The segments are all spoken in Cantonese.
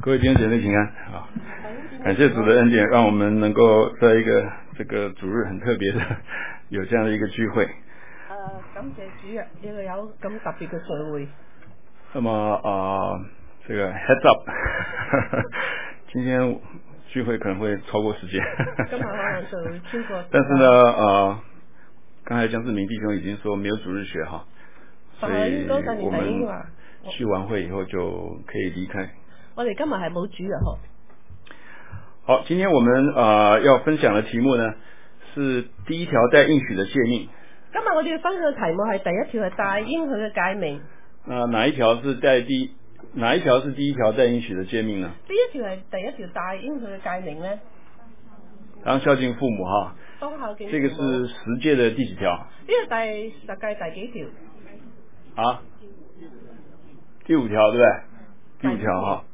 各位弟兄姐妹平安啊！感谢主的恩典，让我们能够在一个这个主日很特别的有这样的一个聚会。 感謝主啊，呢個有咁特別嘅聚會。 那麼這個 heads up， 今天聚會可能會超過時間。 今日可能聚會超過。 但是呢，剛才江志明弟兄已經說沒有主日學哈，所以我們聚完會以後就可以離開。 我哋今日係冇主日學。 好，今天我們要分享的題目呢，是第一條帶應許的誡命。 今日我哋要分享嘅題目係第一條係帶應許嘅誡命。哪一條是第一條帶應許的誡命呢？呢一條係第一條帶應許嘅誡命呢？ 當孝敬父母哈。 當孝敬父母。 這個是十誡的第幾條？ 呢個第十誡第幾條？ 啊？第五條對不對？第五條哈。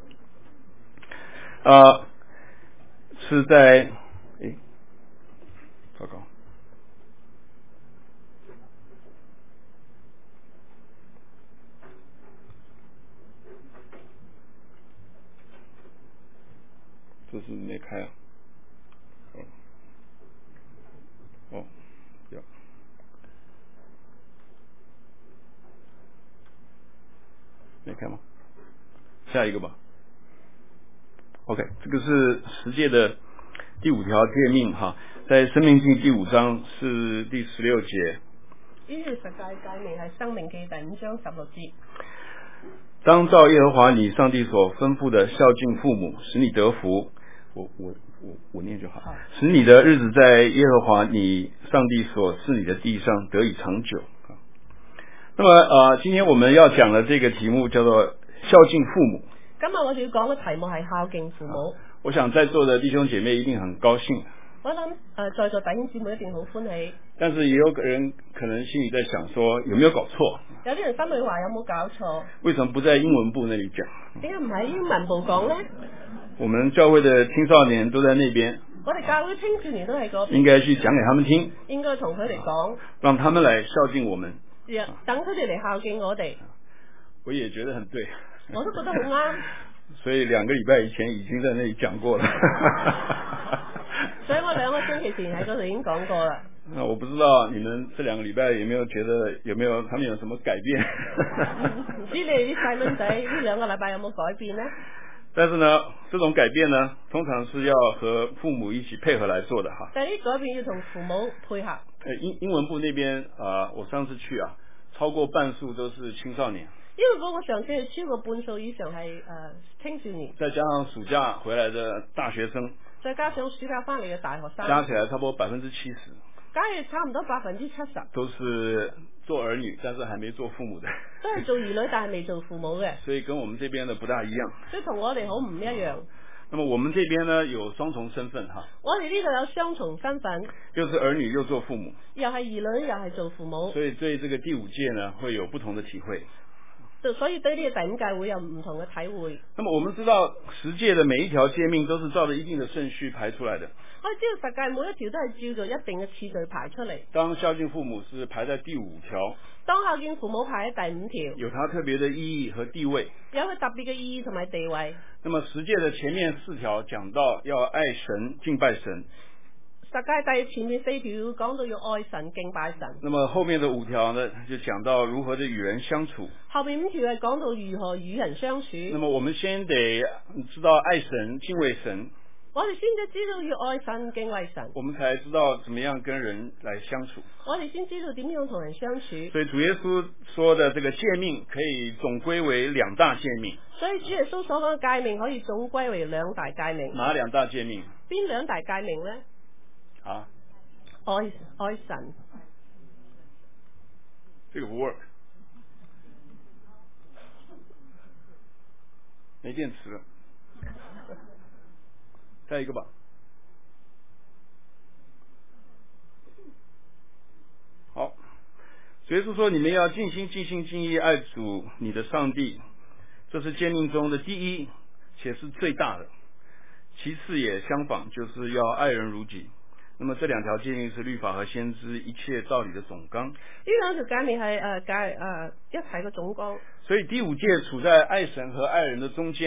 是在糟糕，这是没开啊。要没开吗？下一个吧。OK， 这个是十诫的第五條誡命哈，在申命記第5章是第16節。 呢條十誡誡命係申命記第5章16節。 當照耶和華你上帝所吩咐的孝敬父母，使你得福。我念就好。使你的日子在耶和華你上帝所賜你的地上得以長久。那麼今天我們要講的這個題目叫做孝敬父母。 今日我哋要講嘅題目係孝敬父母。 我想在座的弟兄姐妹一定很高興。 我諗在座弟兄姊妹一定好歡喜。 但是也有人可能心裏在想說，有沒有搞錯？ 有啲人心裏話有冇搞錯？ 為什麼不在英文部那裡講？ 點解唔喺英文部講呢？ 我們教會的青少年都在那邊。 我哋教會青少年都喺嗰邊。 應該去講給他們聽。 應該同佢哋講。 讓他們來孝敬我們。 等佢哋嚟孝敬我哋。 我也覺得很對。 我都覺得好啱。 所以2個禮拜以前已經在那裡講過了。 所以我2個星期前喺嗰度已經講過啦。 那我不知道你們這2個禮拜有沒有覺得他們有什麼改變？ 唔知你哋啲細蚊仔呢2個禮拜有冇改變呢？ 但是呢，這種改變呢，通常是要和父母一起配合來做的哈。 但係呢改變要同父母配合。 英文部那邊我上次去超過半數都是青少年。 因為我上次係超過半數以上係青少年， 再加上暑假回來的大學生， 再加上暑假翻嚟嘅大學生， 加起來差不多70%， 加起差唔多70%， 都是做兒女，但是還沒做父母的， 都係做兒女但係未做父母嘅， 所以跟我們這邊的不大一樣， 所以同我哋好唔一樣。 那麼我們這邊呢有雙重身份哈， 我哋呢度有雙重身份， 又是兒女又做父母， 又係兒女又係做父母， 所以對這個第5誡呢會有不同的體會。 所以對呢個第5誡會有唔同嘅體會。 那麼我們知道十誡的每一條誡命都是照着一定的順序排出來的。 我哋知道十誡每一條都係照做一定嘅次序排出嚟。 當孝敬父母是排在第5條。 當孝敬父母排喺第5條。 有它特別的意義和地位。 有佢特別嘅意義同埋地位。 那麼十誡的前面4條講到要愛神敬拜神。 十誡前面4條講到要愛神敬拜神， 那麼後面的5條呢就講到如何的與人相處。 後面5條係講到如何與人相處。 那麼我們先得知道愛神敬畏神， 我哋先至知道要愛神敬畏神， 我們才知道怎麼樣跟人來相處。 我哋先知道點樣同人相處。 所以主耶穌說的這個誡命可以總歸為2大誡命。 所以主耶穌所講嘅誡命可以總歸為2大誡命。 哪2大誡命？ 邊2大誡命呢？愛神， 這個不 work， 沒電池了，再一個吧。好，所以說你們要盡心盡性盡意愛主你的上帝，這是誡命中的第一，且是最大的。其次也相仿，就是要愛人如己。那麼這2條誡命是律法和先知一切道理的總綱。呢 2條誡命係一齊嘅總綱。 所以第5誡處在愛神和愛人的中間。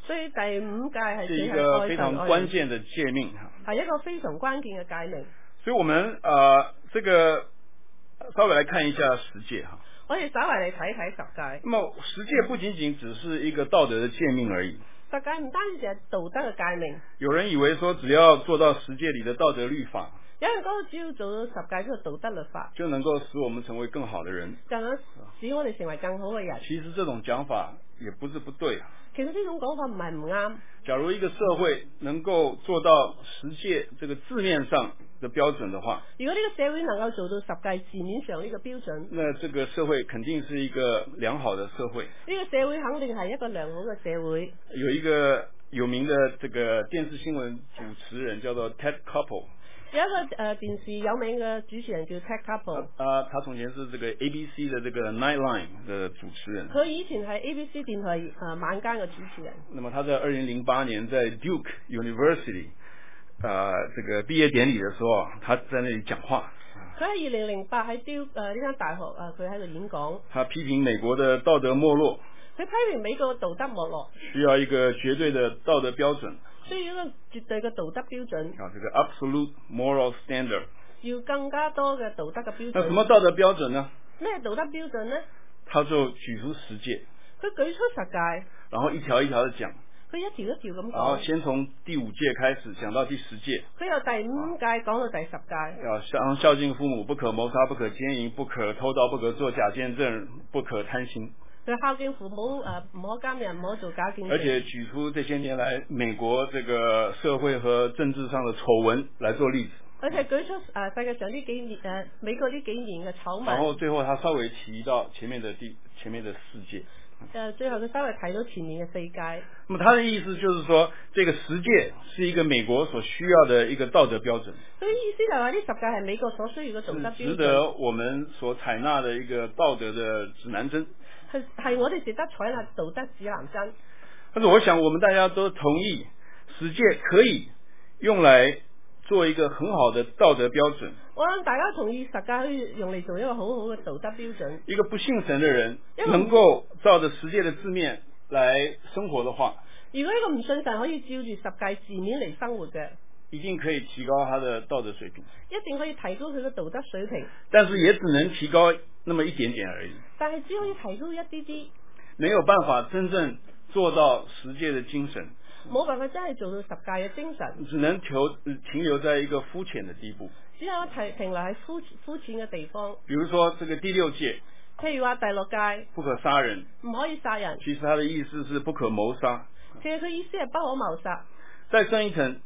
所以第5誡是一个非常关键的诫命， 係一個非常關鍵嘅誡命。 所以我們這個稍微來看一下10誡哈。 我哋稍微嚟睇睇10誡。 那麼10誡不僅僅只是一個道德的誡命而已。 10誡唔單止係道德嘅誡命。 有人以為說只要做到10誡裏的道德律法， 有人講只要做到10誡呢個道德律法， 就能夠使我們成為更好的人， 就能使我哋成為更好嘅人。 其實這種講法也不是不對啊。 其實呢種講法唔係唔啱。 假如一個社會能夠做到10誡這個字面上的標準的話， 如果呢個社會能夠做到10誡字面上呢個標準， 那這個社會肯定是一個良好的社會。 呢個社會肯定係一個良好嘅社會。 有一個有名的這個電視新聞主持人叫做 Ted Koppel。 有一個電視有名嘅主持人叫 Ted Koppel。 他從前是這個 ABC 的這個 Nightline 的主持人。 佢以前係 ABC 電台晚間嘅主持人。 那麼他在2008年在 Duke University 這個畢業典禮的時候，他在那裡講話。 佢喺2008喺 Duke 呢間大學佢喺度演講。 他批評美國的道德沒落。 佢批評美國嘅道德沒落。 需要一個絕對的道德標準。 需要一個絕對嘅道德標準。 這個 absolute moral standard。 要更加多嘅道德嘅標準。 那什麼道德標準呢？ 咩道德標準呢？ 他就舉出10誡。 佢舉出10誡。 然後一條一條的講。 佢一條一條咁講。 然後先從第5誡開始講到第10誡。 佢由第5誡講到第10誡。 要孝敬父母，不可謀殺，不可姦淫，不可偷盜，不可作假見證，不可貪心。 佢孝敬父母，唔可姦淫，唔可做假見證。 而且舉出這些年來美國這個社會和政治上的醜聞來做例子。 而且舉出世界上呢幾年美國呢幾年嘅醜聞。 然後最後他稍微提到前面的4誡。 最後佢稍微提到前面嘅4誡。 那麼他的意思就是說，這個10誡是一個美國所需要的一個道德標準。 所以意思就係話呢10誡係美國所需要嘅道德標準。 是值得我們所採納的一個道德的指南針。 係我哋值得採納道德指南針。 但是我想我們大家都同意10誡可以用來做一個很好的道德標準。 我諗大家同意10誡可以用嚟做一個好好嘅道德標準。 一個不信神的人能夠照着10誡的字面來生活的話， 如果一個唔信神可以照住10誡字面嚟生活嘅， 一定可以提高他的道德水平。 一定可以提高佢嘅道德水平。 但是也只能提高那麼一點點而已。 但係只可以提高一啲啲， 沒有辦法真正做到10誡的精神。 冇辦法真係做到10誡嘅精神。 只能停留在一個膚淺的地步。 只有停留喺膚淺嘅地方。 比如說這個第6誡。 譬如話第6誡。 不可殺人。 唔可以殺人。 其實他的意思是不可謀殺。 其實佢意思係不可謀殺。 再深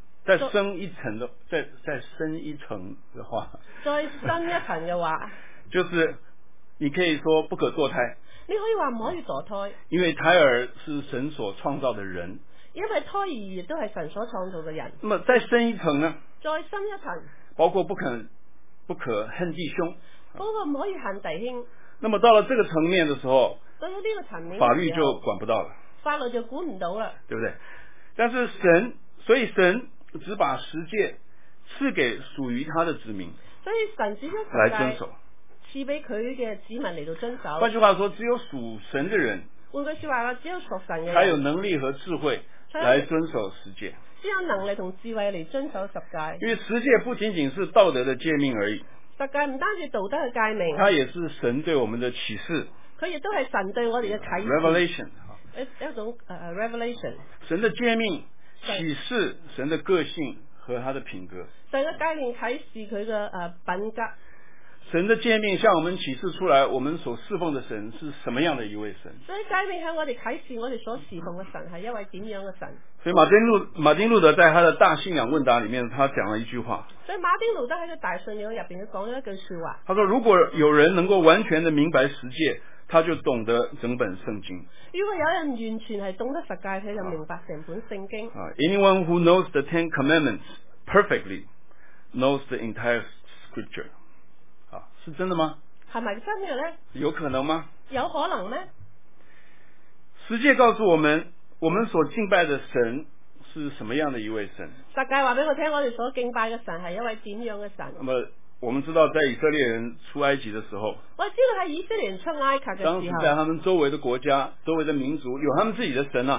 一層的話， 再深一層嘅話， 就是你可以說不可墮胎。 你可以話唔可以墮胎， 因為胎兒是神所創造的人。 因為胎兒亦都係神所創造嘅人。 那麼再深一層呢？ 再深一層， 包括不可恨弟兄， 包括唔可以恨弟兄。 那麼到了這個層面的時候， 到咗呢個層面， 法律就管不到了， 法律就管唔到啦， 對不對？但是所以神只把10誡賜給屬於他的子民， 所以神只將來遵守， 賜俾佢嘅子民嚟到遵守。 換句話說，只有屬神的人， 換句說話，只有屬神嘅人， 才有能力和智慧來遵守10誡， 只有能力同智慧嚟遵守10誡。 因為10誡不僅僅是道德的誡命而已 ，10誡唔單止道德嘅誡命， 它也是神對我們的啟示， 佢亦都係神對我哋嘅啟示 revelation， 一種revelation。 神的誡命啟示神的個性和他的品格。 神嘅誡命啟示佢嘅品格。 神的誡命向我們啟示出來，我們所侍奉的神是什麼樣的一位神。 所以誡命向我哋啟示，我哋所侍奉嘅神係一位點樣嘅神。 所以馬丁路德在他的大信仰問答裏面，他講了一句話。 所以馬丁路德喺個大信仰入邊，佢講咗一句說話。 他說：如果有人能夠完全的明白10誡，他就懂得整本聖經。 如果有人完全係懂得10誡，佢就明白成本聖經。 Anyone who knows the 10 commandments perfectly knows the entire scripture。是真的嗎？ 係咪真嘅呢？ 有可能嗎？ 有可能咩 ？10誡告訴我們，我們所敬拜的神是什麼樣的一位神。 10誡話俾我聽，我哋所敬拜嘅神係一位點樣嘅神。 那麼我們知道，在以色列人出埃及的時候， 我知道喺以色列人出埃及嘅時候， 當時在他們周圍的國家、周圍的民族有他們自己的神啊。 當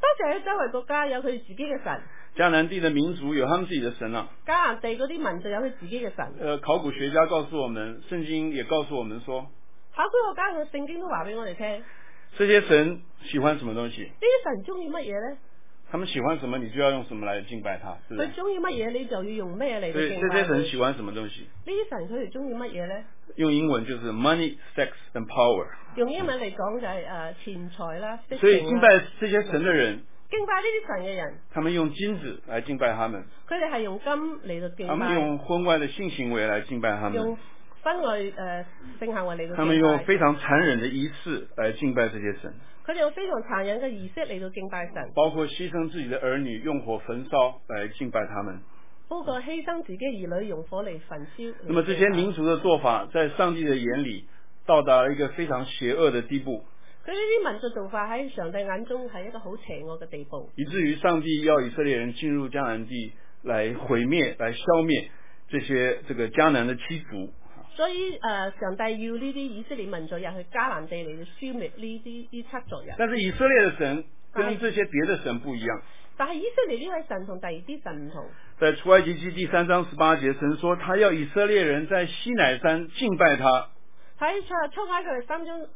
時喺周圍國家有佢哋自己嘅神。 迦南地的民族有他們自己的神啊。 迦南地嗰啲民族有佢自己嘅神。 考古學家告訴我們，聖經也告訴我們說， 考古學家嘅聖經都話俾我哋聽， 這些神喜歡什麼東西？ 呢啲神中意乜嘢咧？ 他們喜歡什麼，你就要用什麼來敬拜他。 佢中意乜嘢，你就要用咩嚟敬拜佢。 這些神喜歡什麼東西？ 呢啲神佢哋中意乜嘢咧？ 用英文就是 money, sex and power。 用英文嚟講就係錢財啦。 所以敬拜這些神的人， 敬拜呢啲神嘅人， 他們用金子來敬拜他們。 佢哋係用金嚟到敬拜。 他們用婚外的性行為來敬拜他們。 用婚外性行為嚟到敬拜。 他們用非常殘忍的儀式來敬拜這些神。 佢哋用非常殘忍嘅儀式嚟到敬拜神。 包括犧牲自己的兒女，用火焚燒來敬拜他們。 包括犧牲自己兒女，用火嚟焚燒。 那麼這些民族的做法，在上帝的眼裏，到達了一個非常邪惡的地步。 佢呢啲民族做法喺上帝眼中係一個好邪惡嘅地步， 以至於上帝要以色列人進入迦南地，來毀滅、來消滅這個迦南的七族。 所以上帝要呢啲以色列民族入去迦南地嚟到消滅呢七族人。 但是以色列的神跟這些別的神不一樣。 但係以色列呢位神同第二啲神唔同。 在出埃及記第3章18節，神說他要以色列人在西乃山敬拜他。 喺出埃及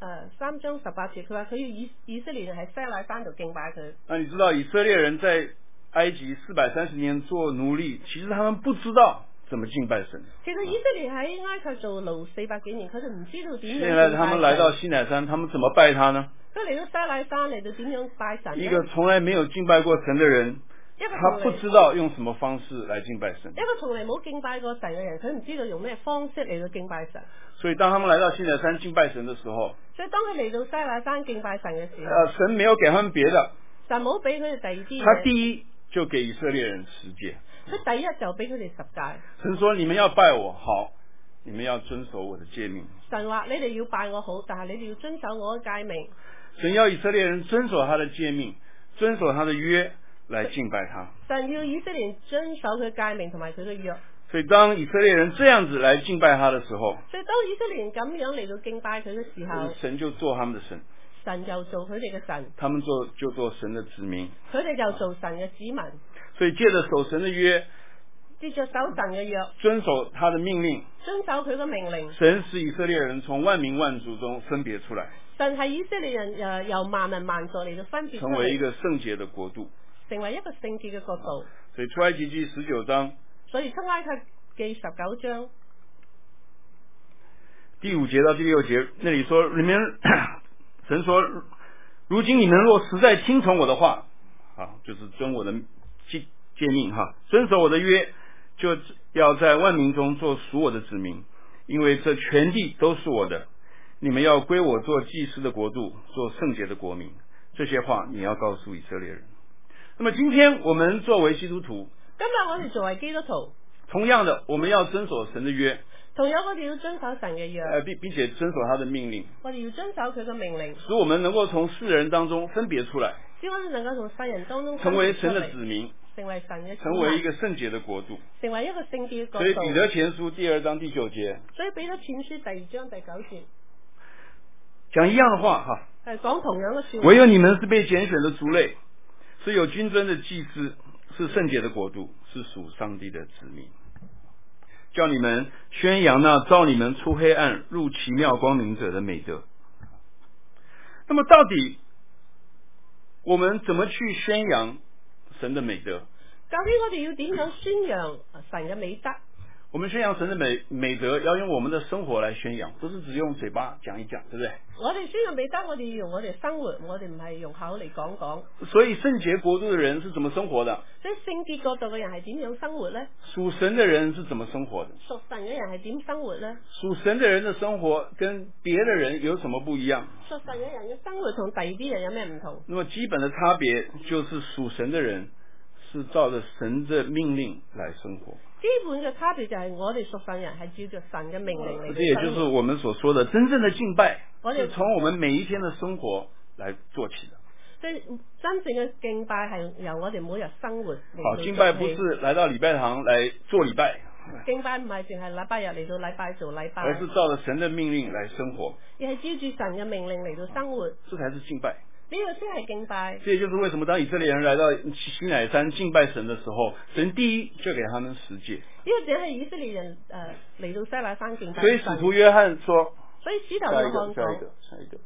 3章18節，佢話佢要以色列人喺西乃山度敬拜佢。 那你知道以色列人在埃及430年做奴隸，其實他們不知道怎麼敬拜神。 其實以色列喺埃及做奴400幾年，佢哋唔知道點樣敬拜神。 現在他們來到西乃山，他們怎麼拜他呢？ 佢嚟到西乃山嚟到點樣拜神呢？ 一個從來沒有敬拜過神的人，他不知道用什麼方式來敬拜神。 一個從來冇敬拜過神嘅人，佢唔知道用咩方式嚟到敬拜神。 所以當他們來到西乃山敬拜神的時候， 所以當佢嚟到西乃山敬拜神嘅時候， 神沒有給他們別的， 神冇俾佢哋第二啲嘢。 他第一就給以色列人10誡。 佢第一就俾佢哋10誡。 神說：你們要拜我，好，你們要遵守我的誡命。 神話你哋要拜我好，但係你哋要遵守我嘅誡命。 神要以色列人遵守他的誡命，遵守他的約來敬拜他。 神要以色列人遵守佢誡命同埋佢嘅約。 所以當以色列人這樣子來敬拜他的時候， 所以當以色列人咁樣嚟到敬拜佢嘅時候， 神就做他們的神， 神就做佢哋嘅神， 他們就做神的子民， 佢哋就做神嘅子民。 所以借着守神的約， 借着守神嘅約， 遵守他的命令， 遵守佢嘅命令， 神使以色列人從萬民萬族中分別出來， 神係以色列人由萬民萬族嚟到分別出嚟， 成為一個聖潔的國度， 成為一個聖潔嘅國度。 所以出埃及記19章， 所以出埃及記19章第5節到第6節，那裡說你們神說，如今你們若實在聽從我的話，就是遵我的誡命遵守我的約，就要在萬民中做屬我的子民，因為這全地都是我的，你們要歸我做祭司的國度，做聖潔的國民。這些話你要告訴以色列人。那麼今天我們作為基督徒， 今日我哋作為基督徒， 同樣的我們要遵守神的約， 同樣我哋要遵守神嘅約， 並且遵守他的命令， 我哋要遵守佢嘅命令， 使我們能夠從世人當中分別出來， 使我哋能夠從世人當中成為神的子民， 成為神嘅子民， 成為一個聖潔的國度， 成為一個聖潔嘅國度。 所以彼得前書第2章第9節， 所以彼得前書第2章第9節講一樣的話係講同樣嘅說話。 唯有你們是被揀選的族類，是有君尊的祭司，是聖潔的國度，是屬上帝的子民，叫你們宣揚那召你們出黑暗入奇妙光明者的美德。那麼到底我們怎麼去宣揚神的美德？ 究竟我哋要點樣宣揚神嘅美德？ 我們宣揚神的美德，要用我們的生活來宣揚，不是只用嘴巴講一講，對不對？ 我哋宣揚美德，我哋要用我哋生活，我哋唔係用口嚟講講。 所以聖潔國度的人是怎麼生活的？ 所以聖潔國度嘅人係點樣生活呢？ 屬神的人是怎麼生活的？ 屬神嘅人係點生活呢？ 屬神的人的生活跟別的人有什麼不一樣？ 屬神嘅人嘅生活同第二啲人有咩唔同？ 那麼基本的差別就是屬神的人是照着神的命令來生活。 基本嘅差別就係我哋屬神人係照着神嘅命令嚟。 這也就是我們所說的真正的敬拜，是從我們每一天的生活來做起的。 所以真正嘅敬拜係由我哋每日生活嚟做起。 好，敬拜不是來到禮拜堂來做禮拜。 敬拜唔係淨係禮拜日嚟到禮拜做禮拜， 而是照着神的命令來生活。 而係照住神嘅命令嚟到生活。 這才是敬拜。 呢個先係敬拜。 這也就是為什麼當以色列人來到西乃山敬拜神的時候，神第一就給他們十誡。 呢個就係以色列人嚟到西乃山敬拜。 所以使徒約翰說， 所以使徒約翰下一個。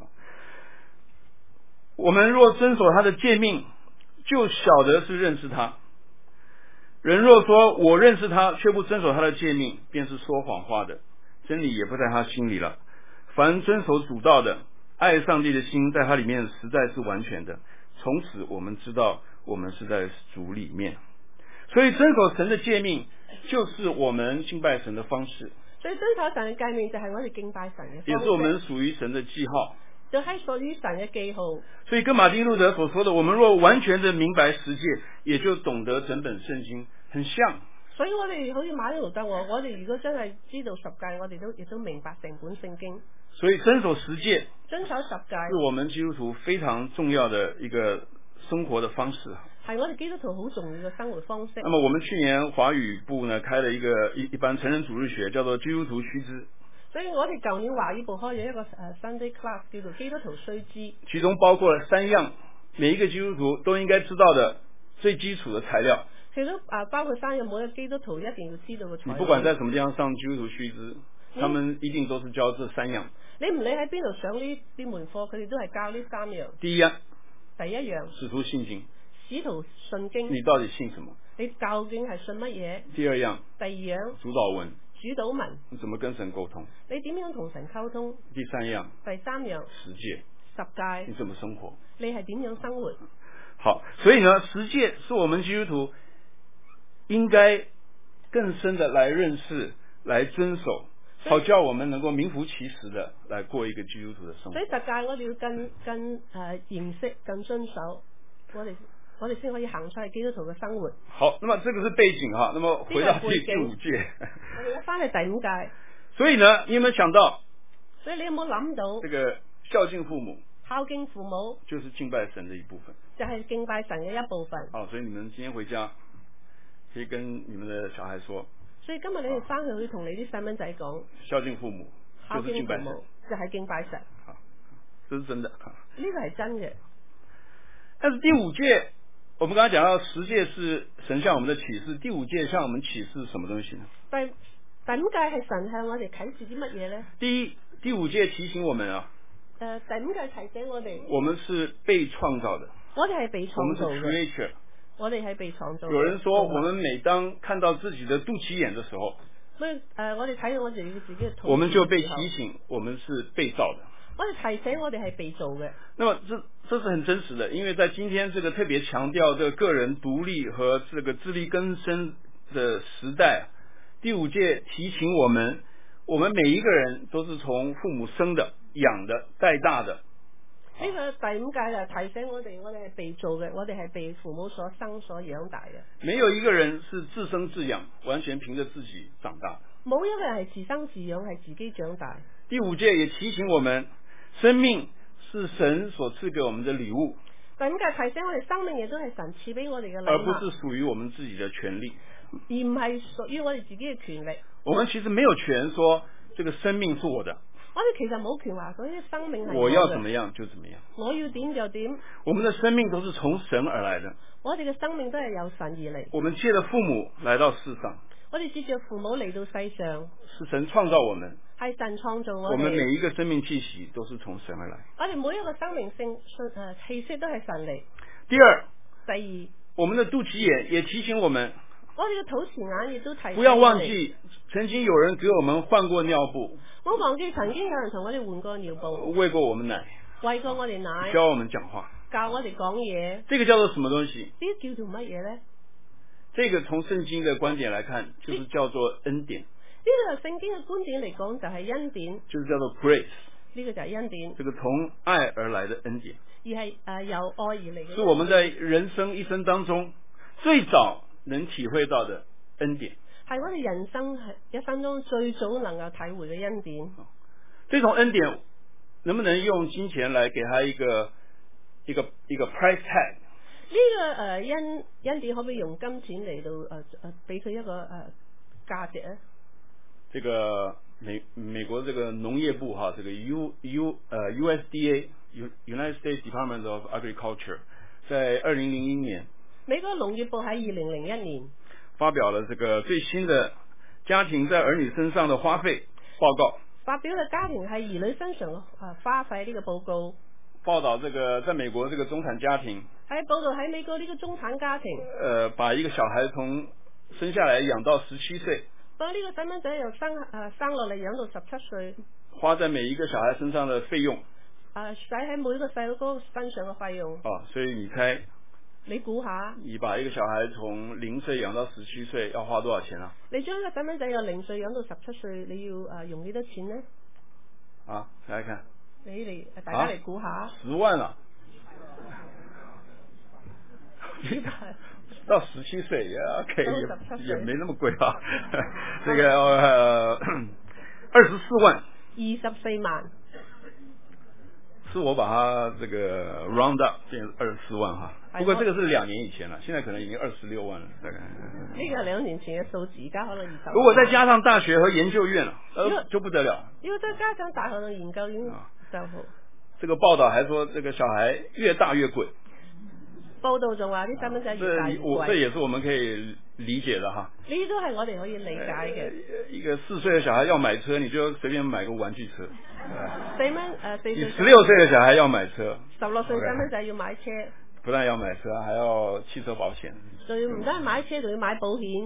我們若遵守他的誡命，就曉得是認識他。人若說我認識他，卻不遵守他的誡命，便是說謊話的，真理也不在他心裡了。凡遵守主道的，愛上帝的心在他裡面實在是完全的。從此我們知道我們是在主裡面。所以遵守神的誡命就是我們敬拜神的方式。 所以遵守神嘅誡命就係我哋敬拜神嘅方式， 也是我們屬於神的記號， 就係屬於神嘅記號。 所以跟馬丁路德所說的，我們若完全的明白十誡，也就懂得整本聖經，很像。 所以我哋好似馬丁路德我哋如果真係知道十誡，我哋亦都明白成本聖經。 所以遵守十誡， 遵守十誡是我們基督徒非常重要的一個生活的方式。 係我哋基督徒好重要嘅生活方式。 那麼我們去年華語部呢開了一班成人主日學，叫做基督徒須知。 所以我哋舊年華語部開咗一個Sunday class，叫做基督徒須知。 其中包括了3樣，每一個基督徒都應該知道的最基礎的材料。 其中包括3樣，每個基督徒一定要知道嘅材料。 你不管在什麼地方上基督徒須知，他們一定都是教這3樣。 你唔理喺邊度上呢啲門課，佢哋都係教呢3樣。 第一樣， 使徒信經。 使徒信經， 你到底信什麼？ 你究竟係信乜嘢？ 第二樣，主禱文。 主禱文， 你怎麼跟神溝通？ 你點樣同神溝通？ 第三樣， 十誡， 你怎麼生活？ 你係點樣生活？ 好，所以呢，十誡是我們基督徒應該更深的來認識、來遵守，好叫我們能夠名副其實的來過一個基督徒的生活。 所以十誡我哋要更認識、更遵守，我哋先可以行出去基督徒嘅生活。 好，那麼這個是背景哈。那麼回到第5誡， 我哋翻去第5誡。 所以呢，你有沒有想到？ 所以你有冇諗到？ 這個孝敬父母， 孝敬父母就是敬拜神的一部分， 就係敬拜神嘅一部分。 好，所以你們今天回家可以跟你們的小孩說。 所以今日你哋翻去可以同你啲細蚊仔講， 孝敬父母就是敬拜神， 就係敬拜神。 好，這是真的。 呢個係真嘅。 但是第5誡。我們剛才講到10誡是神向我們的啟示，第5誡向我們啟示什麼東西呢？ 第5誡係神向我哋啟示啲乜嘢呢？ 第5誡提醒我們啊， 第5誡提醒我哋， 我們是被創造的， 我哋係被創造嘅， 我們是 creature， 我哋係被創造的。 有人說，我們每當看到自己的肚臍眼的時候， 所以我哋睇到我哋自己嘅肚臍， 我們就被提醒，我們是被造的。 我哋提醒我哋係被造嘅。 那麼這是很真實的，因為在今天這個特別強調這個個人獨立和這個自力更生的時代，第5誡提醒我們每一個人都是從父母生的、養的、帶大的。 呢個第5誡就提醒我哋係被造嘅，我哋係被父母所生所養大嘅。 沒有一個人是自生自養，完全憑着自己長大。 冇一個人係自生自養，係自己長大。 第5誡也提醒我們，生命是神所賜給我們的禮物。 第5誡提醒我哋，生命亦都係神賜俾我哋嘅禮物， 而不是屬於我們自己的權利， 而唔係屬於我哋自己嘅權力。 我們其實沒有權說這個生命是我的。 我哋其實冇權話嗰啲生命係我要怎麼樣就怎麼樣， 我要點就點。 我們的生命都是從神而來的， 我哋嘅生命都係由神而嚟。 我們借着父母來到世上， 我哋借着父母嚟到世上， 是神創造我們， 係神創造我哋。 我們每一個生命氣息都是從神而來。 我哋每一個生命氣息都係神嚟。 第二， 我們的肚臍眼也提醒我們， 我哋嘅肚臍眼亦都提醒我哋， 不要忘記曾經有人給我們換過尿布， 我忘記曾經有人同我哋換過尿布， 餵過我們奶， 餵過我哋奶， 教我們講話， 教我哋講嘢。 這個叫做什麼東西？ 呢啲叫做乜嘢呢？ 這個從聖經的觀點來看，就是叫做恩典。 呢個聖經嘅觀點嚟講，就係恩典， 就是叫做 grace。 呢個就係恩典， 這個從愛而來的恩典， 而係由愛而嚟嘅， 是我們在人生一生當中最早能體會到的恩典， 係我哋人生一生中最早能夠體會嘅恩典。 這種恩典能不能用金錢來給他一個 price tag？ 呢個恩典可唔可以用金錢嚟到俾佢一個價值咧？ 這個美国这个农业部哈，这个 USDA United States Department of Agriculture 在2001年， 美國農業部喺2001年發表了這個最新的家庭在兒女身上的花費報告， 發表了家庭喺兒女身上花費呢個報告， 報道這個在美國這個中產家庭， 喺報道喺美國呢個中產家庭， 把一個小孩從生下來養到17歲， 把呢個細蚊仔由生落嚟養到17歲， 花在每一個小孩身上的費用， 使喺每個細路哥身上嘅費用， 所以你猜？ 你估下，你把一個小孩從0歲養到17歲要花多少錢啊？ 你將一個細蚊仔由0歲養到17歲，你要用幾多錢呢？ 大家看， 大家嚟估下 ，10萬啊！到17歲也 OK， 也沒那麼貴啊。這個24萬 ，24萬。 是我把它這個 round up 變24萬哈，不過這個是2年以前了，現在可能已經26萬了，大概。 呢個2年前嘅數字，而家可能20萬。 如果再加上大學和研究院了，就不得了。 如果再加上大學和研究院就好。 這個報道還說，這個小孩越大越貴。 報道仲話啲細蚊仔越大越貴。 這也是我們可以理解的哈。 呢都係我哋可以理解嘅。 一個4歲的小孩要買車，你就隨便買個玩具車。 4歲 16歲的小孩要買車 ，16歲細蚊仔要買車， 不但要買車，還要汽車保險， 仲要唔單買車，仲要買保險。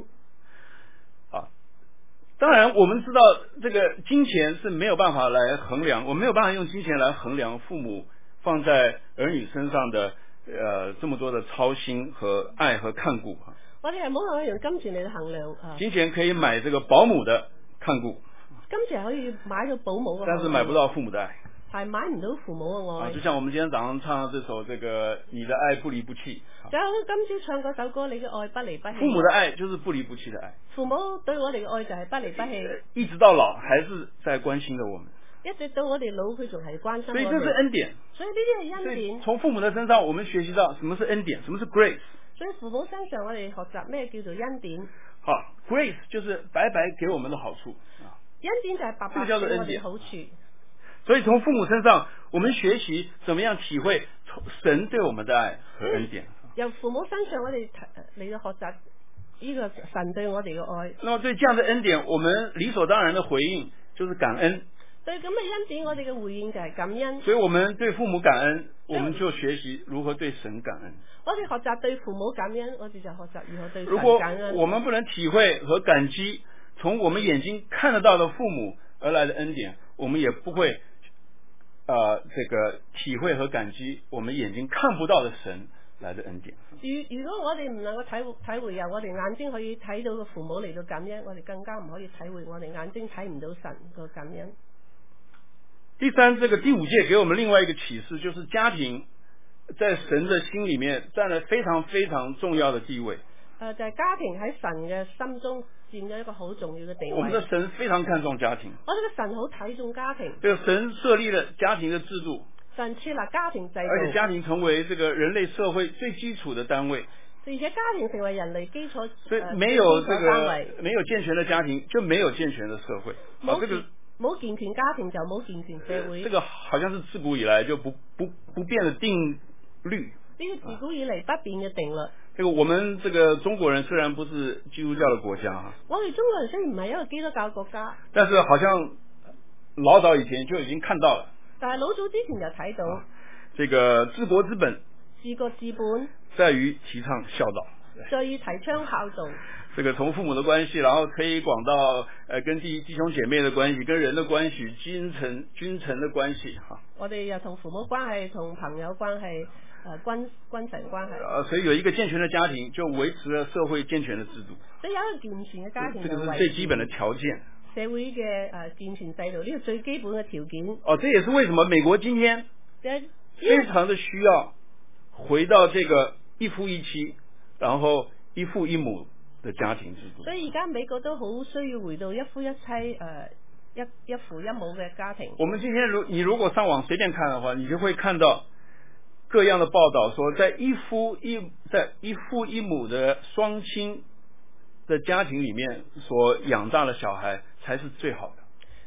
當然我們知道這個金錢是沒有辦法來衡量，我們沒有辦法用金錢來衡量父母放在兒女身上的這麼多的操心和愛和看顧。 我哋係冇可能用金錢嚟衡量。 金錢可以買這個保姆的看顧。 金錢可以買到保姆嘅， 但是買不到父母的愛， 係買唔到父母嘅愛。 就像我們今天早上唱的這首這個你的愛不離不棄， 就今朝唱嗰首歌，你嘅愛不離不棄。 父母的愛就是不離不棄的愛， 父母對我哋嘅愛就係不離不棄， 一直到老還是在關心着我們， 一直到我哋老佢仲係關心我哋。 所以這是恩典， 所以呢啲係恩典。 從父母的身上我們學習到什麼是恩典，什麼是 grace。 所以父母身上我哋學習咩叫做恩典。 好，grace 就是白白給我們的好處。 恩典就係白白給我哋好處， 所以從父母身上，我們學習怎麼樣體會神對我們的愛和恩典。 由父母身上，我哋嚟到學習呢個神對我哋嘅愛。 那麼對這樣的恩典，我們理所當然的回應就是感恩。 對咁嘅恩典，我哋嘅回應就係感恩。 所以我們對父母感恩，我們就學習如何對神感恩。 我哋學習對父母感恩，我哋就學習如何對神感恩。 如果我們不能體會和感激從我們眼睛看得到的父母而來的恩典，我們也不會這個體會和感激我們眼睛看不到的神來的恩典。 如果我哋唔能夠體會由我哋眼睛可以睇到嘅父母嚟到感恩，我哋更加唔可以體會我哋眼睛睇唔到神個感恩。 第三，這個第5誡給我們另外一個啟示，就是家庭在神的心裏面佔了非常非常重要的地位。 就係家庭喺神嘅心中佔咗一個好重要嘅地位。 我們的神非常看重家庭。 我哋嘅神好睇重家庭。 這個神設立了家庭的制度。 神設立家庭制度。 而且家庭成為這個人類社會最基礎的單位。 而且家庭成為人類基礎。 所以沒有這個沒有健全的家庭，就沒有健全的社會。 冇健全家庭就冇健全社會。 這個好像是自古以來就不變的定律。 呢個自古以來不變嘅定律。 這個我們這個中國人雖然不是基督教的國家哈， 我哋中國人雖然唔係一個基督教國家， 但是好像老早以前就已經看到了。 但係老早之前就睇到， 這個治國之本， 治國之本在於提倡孝道， 在於提倡孝道。 這個從父母的關係，然後推廣到跟弟兄姐妹的關係，跟人的關係，君臣的關係哈。我哋又同父母關係，同朋友關係，君臣關係。 所以有一個健全的家庭，就維持了社會健全的制度。 所以有一個健全嘅家庭， 這個是最基本的條件。 社會嘅健全制度，呢個最基本嘅條件。 這也是為什麼美國今天非常的需要回到這個一夫一妻，然後一父一母的家庭制度。 所以而家美國都好需要回到一夫一妻，一父一母嘅家庭。 我們今天你如果上網隨便看的話，你就會看到各樣的報道，說在一父一母的雙親的家庭裏面所養大的小孩才是最好的。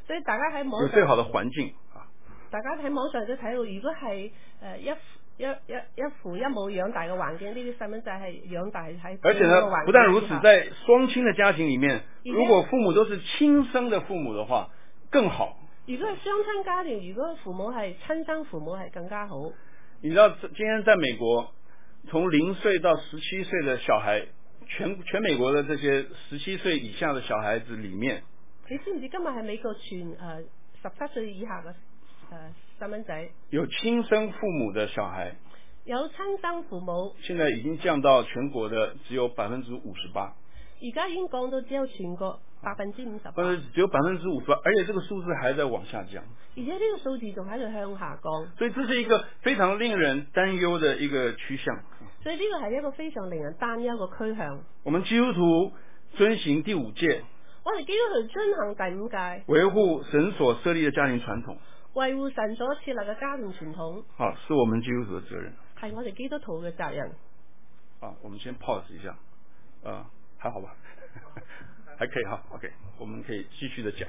所以大家喺網上有最好的環境啊。 大家喺網上都睇到，如果係一父一母養大嘅環境，呢啲細蚊仔係養大喺而且呢，不但如此，在雙親的家庭裡面，如果父母都是親生的父母的話，更好。 如果係雙親家庭，如果父母係親生父母係更加好。 你知道今天在美國，從0歲到17歲的小孩，全美國的這些17歲以下的小孩子裡面， 你知唔知今日喺美國全17歲以下嘅細蚊仔有親生父母的小孩， 有親生父母， 現在已經降到全國的只有58%。 而家已經降到只有全國58%， 只有58%，而且這個數字還在往下降。 而且呢個數字仲喺度向下降， 所以這是一個非常令人擔憂的一個趨向。 所以呢個係一個非常令人擔憂嘅趨向。 我們基督徒遵行第5誡， 我哋基督徒遵行第5誡， 維護神所設立的家庭傳統， 維護神所設立嘅家庭傳統， 好，是我們基督徒的責任， 係我哋基督徒嘅責任。 好，我們先 pause 一下，還好吧？還可以哈 ，OK， 我們可以繼續的講。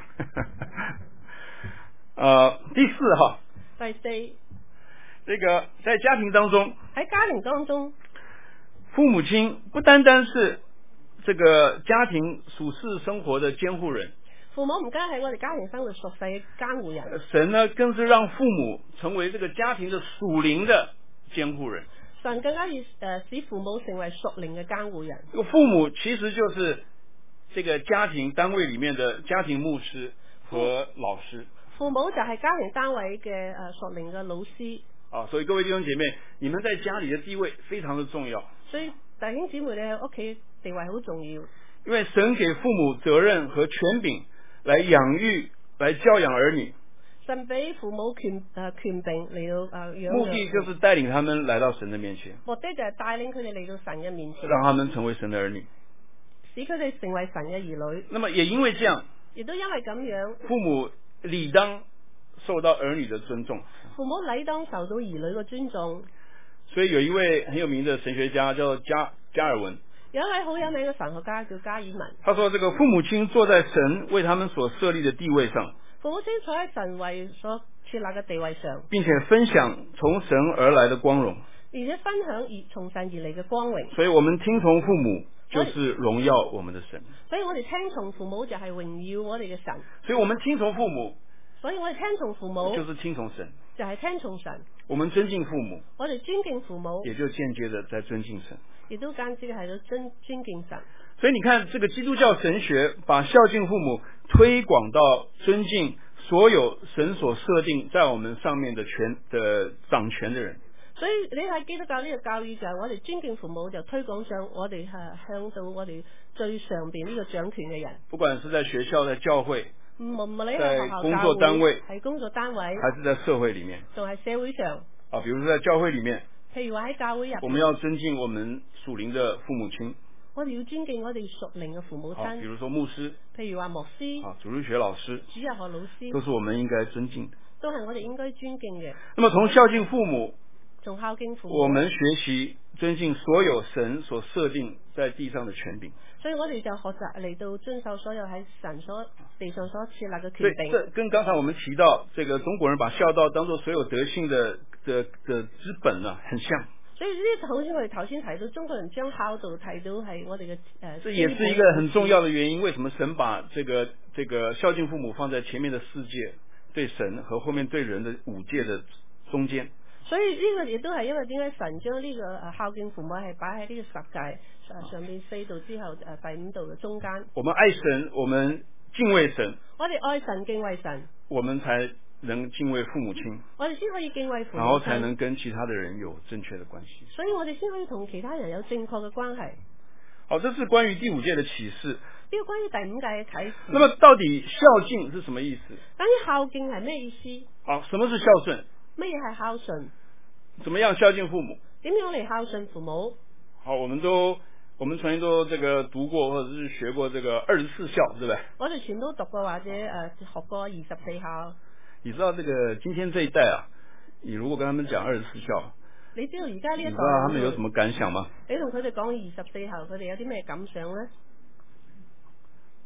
第4哈， 第4， 這個在家庭當中， 喺家庭當中， 父母親不單單是這個家庭屬世生活的監護人， 父母唔單係我哋家庭生活屬世嘅監護人， 神呢更是讓父母成為這個家庭的屬靈的監護人。 神更加要使父母成為屬靈嘅監護人。 這個父母其實就是這個家庭單位裡面的家庭牧師和老師。 父母就係家庭單位嘅屬靈嘅老師。 所以各位弟兄姐妹，你們在家裡的地位非常的重要。 所以弟兄姊妹，你喺屋企地位好重要。 因為神給父母責任和權柄來養育、來教養兒女。 神俾父母權柄嚟到養。 目的就是帶領他們來到神的面前。 目的就係帶領佢哋嚟到神嘅面前， 讓他們成為神的兒女， 使佢哋成為神嘅兒女。 那麼也因為這樣， 亦都因為咁樣， 父母理當受到兒女的尊重。 父母理當受到兒女嘅尊重。 所以有一位很有名的神學家叫加爾文， 有一位好有名嘅神學家叫加爾文。 他說：這個父母親坐在神為他們所設立的地位上， 父母親坐喺神為所設立嘅地位上， 並且分享從神而來的光榮， 而且分享從神而嚟嘅光榮。 所以我們聽從父母就是榮耀我們的神。 所以我哋聽從父母就係榮耀我哋嘅神。 所以我們聽從父母， 所以我哋聽從父母就是聽從神， 就係聽從神。 我們尊敬父母， 我哋尊敬父母， 也就間接的在尊敬神， 亦都間接係到尊敬神。 所以你看，這個基督教神學把孝敬父母推廣到尊敬所有神所設定在我們上面的掌權的人。 所以你睇基督教呢個教義就係我哋尊敬父母，就推廣上我哋向到我哋最上邊呢個掌權嘅人。 不管是在學校、在教會、 在工作單位， 喺工作單位， 還是在社會裡面， 仲係社會上。 比如說在教會裡面， 譬如話喺教會入， 我們要尊敬我們屬靈的父母親。 我哋要尊敬我哋屬靈嘅父母親。 比如說牧師， 譬如話牧師， 主日學老師， 主日學老師， 都是我們應該尊敬的， 都係我哋應該尊敬嘅。 那麼從孝敬父母， 從孝敬父母， 我們學習尊敬所有神所設定在地上的權柄。 所以我哋就學習嚟到遵守所有喺神所地上所設立嘅權柄。 這跟剛才我們提到這個中國人把孝道當作所有德性的資本呢，很像。 所以呢啲好似我哋頭先提到中國人將孝道提到係我哋嘅這也是一個很重要的原因，為什麼神把這個孝敬父母放在前面的4誡對神和後面對人的5誡的中間。 所以呢個亦都係因為點解神將呢個孝敬父母係擺喺呢個10誡上面4道之後第5道嘅中間。 我們愛神，我們敬畏神。 我哋愛神敬畏神， 我們才能敬畏父母親。我哋先可以敬畏父母親，然後才能跟其他的人有正確的關係。 所以我哋先可以同其他人有正確嘅關係。 好，這是關於第5誡的啟示。 呢個關於第5誡嘅啟示。 那麼到底孝敬是什麼意思？ 關於孝敬係咩意思？ 好，什麼是孝順？ 乜嘢係孝順？ 怎麼樣孝敬父母？ 點樣嚟孝順父母？ 好，我們曾經都這個讀過或者是學過這個24孝，對不對？ 我哋全都讀過或者學過24孝。 你知道這個今天這一代啊，你如果跟他們講24孝， 你知道而家呢一代， 你知道他們有什麼感想嗎？ 你同佢哋講24孝，佢哋有啲咩感想呢？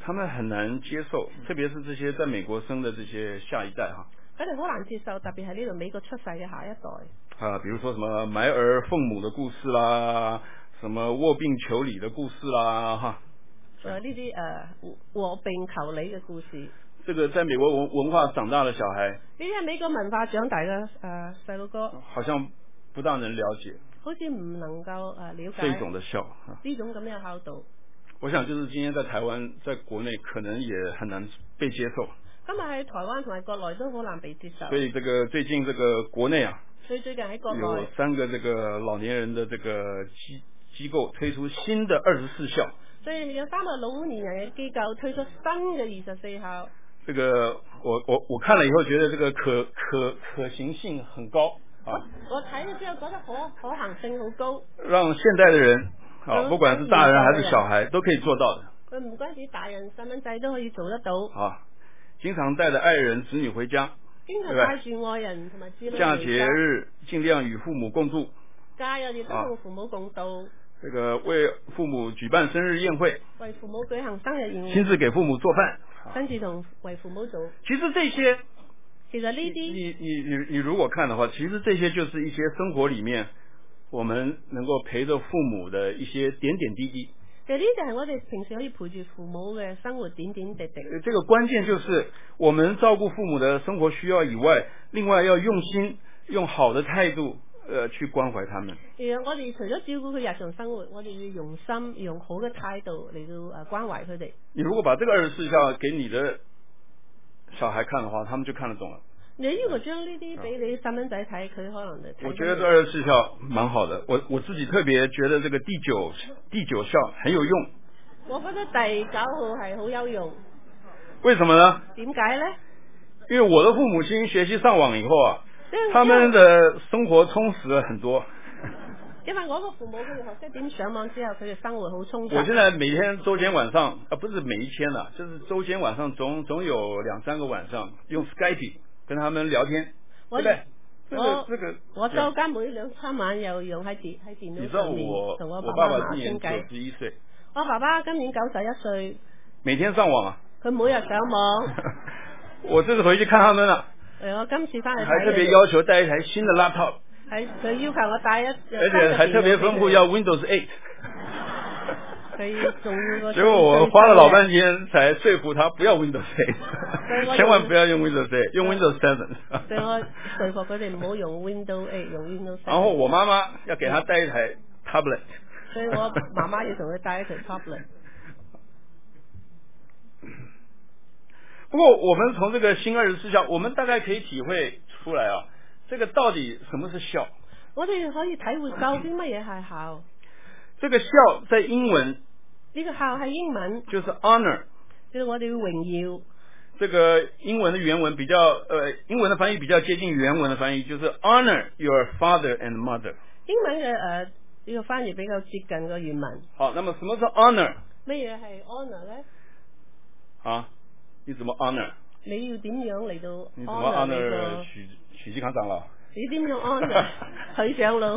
他们很难接受，特别是这些在美国生的这些下一代哈。 佢哋好難接受，特別係呢度美國出世嘅下一代。 比如說什麼埋兒奉母的故事啦，什麼臥病求鯉的故事啦，哈。 呢啲臥病求鯉嘅故事。 這個在美國文化長大的小孩， 呢啲係美國文化長大嘅細路哥， 好像不大能了解， 好似唔能夠了解這種的孝， 呢種咁樣嘅孝道。 我想就是今天在台灣，在國內可能也很難被接受。 今日喺台灣同埋國內都好難被接受。 所以這個最近這個國內啊， 所以最近喺國內有3個這個老年人的這個機構推出新的24孝。 所以有3個老年人嘅機構推出新嘅24孝。 這個我看了以後覺得這個可行性很高啊。 我睇咗之後覺得可行性好高。 讓現代的人啊，不管是大人還是小孩都可以做到的。 佢唔關止大人細蚊仔都可以做得到。 啊，經常帶着愛人子女回家， 經常帶住愛人同埋子女回家。 假節日盡量與父母共度。 假日亦都同父母共度。 這個為父母舉辦生日宴會， 為父母舉行生日宴會， 親自給父母做飯， 親自同為父母做。 其實這些， 其實呢啲， 你如果看的話，其實這些就是一些生活裡面我們能夠陪着父母的一些點點滴滴。 其實呢就係我哋平時可以陪住父母嘅生活點點滴滴。 這個關鍵就是我們照顧父母的生活需要以外，另外要用心，用好的態度。去關懷他們。 我哋除咗照顧佢日常生活，我哋要用心，用好嘅態度嚟到關懷佢哋。 你如果把這個24孝給你的小孩看的話，他們就看得懂了。 你如果將呢啲俾你細蚊仔睇，佢可能就睇。 我覺得這24孝蠻好的，我自己特別覺得這個第九孝很有用。 我覺得第9號係好有用。 為什麼呢？ 點解呢？ 因為我的父母親學習上網以後啊，他們的生活充實了很多。 因為我個父母佢哋學識點上網之後，佢哋生活好充實。 我現在每天週間晚上不是每一天啦，就是週間晚上總有2-3個晚上用 Skype 跟他們聊天，對不對？ 我週間每2-3晚又用喺電腦上面同我爸爸傾偈。 91歲。 我爸爸今年91歲。 每天上網啊？ 佢每日上網。 我這次回去看他們了。 我今次翻嚟還特別要求帶一台新的 laptop， 佢要求我帶而且還特別吩咐要 Windows 8。結果我花了老半天才說服他不要 Windows 8，千萬不要用 Windows 8，用 Windows 7。 對，我說服佢哋唔好用 Windows 8，用 Windows 7。 然後我媽媽要給他帶一台 tablet， 所以我媽媽要同佢帶一台 tablet。 不過我們從這個新24孝，我們大概可以體會出來啊，這個到底什麼是孝？ 我哋可以體會究竟乜嘢係孝？ 這個孝在英文， 呢個孝係英文， 就是 honor， 就是我哋嘅榮耀。 這個英文的原文比較，英文的翻譯比較接近原文的翻譯，就是 honor your father and mother。 英文嘅呢個翻譯比較接近個原文。 好，那麼什麼是 honor？ 乜嘢係 honor 咧？ 啊？你怎麼 honor？ 你要點樣嚟到 honor？ 你怎麼 honor 許繼康長老？ 你點樣 honor 許長老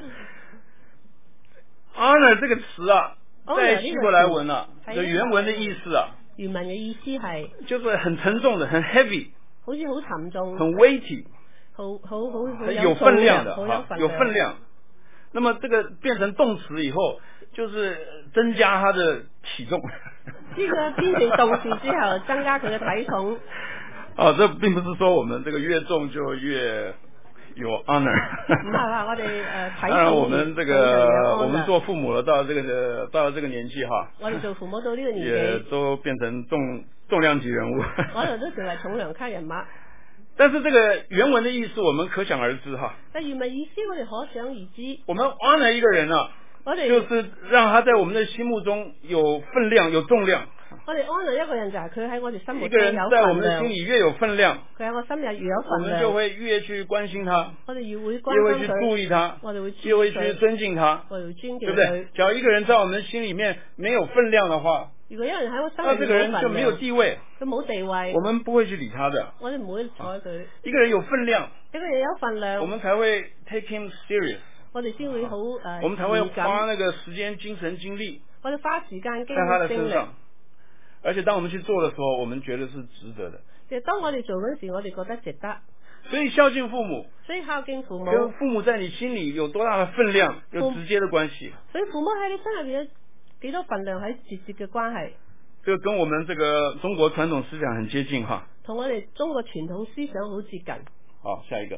？honor 這個詞啊，在希伯來文啊的原文的意思啊， 原文嘅意思係就是很沉重的，很 heavy， 好似好沉重， 很 weighty， 好有分量的，有分量。那麼這個變成動詞以後，就是增加它的體重。 呢個變成動詞之後，增加佢嘅體重。 這並不是說我們這個越重就越有 honor。 唔係話我哋體重。 當然，我們這個我們做父母了，到這個年紀哈。 我哋做父母到呢個年紀， 也都變成重量級人物。 我哋都成為重量級人物。 但是這個原文的意思，我們可想而知哈。 但原文意思我哋可想而知。 我們 honor 一個人啊，就是讓他在我們的心目中有分量、有重量。 我哋 honor 一個人就係佢喺我哋心目中有分量。 一個人在我們的心裏越有分量， 佢喺我心裏越有分量， 我們就會越去關心他， 我哋越會關心佢， 越會去注意他， 我哋會越會去尊敬他， 我哋會尊敬佢， 對不對？假如一個人在我們心裏面沒有分量的話， 如果有人喺我心裏那這個人就沒有地位， 佢冇地位， 我們不會去理他的， 我哋唔會睬佢。 一個人有分量， 一個人有分量， 我們才會 take him serious， 我哋先會好我們才會花那個時間、精神、精力我哋花時間、精在他的身上。 而且当我们去做的时候，我们觉得是值得的。 其實當我哋做嗰時，我哋覺得值得。 所以孝敬父母， 所以孝敬父母， 跟父母在你心裡有多大的分量，有直接的關係。 所以父母喺你心入邊有幾多份量，喺直接嘅關係。 這個跟我們這個中國傳統思想很接近哈。 同我哋中國傳統思想好接近。 好，下一個，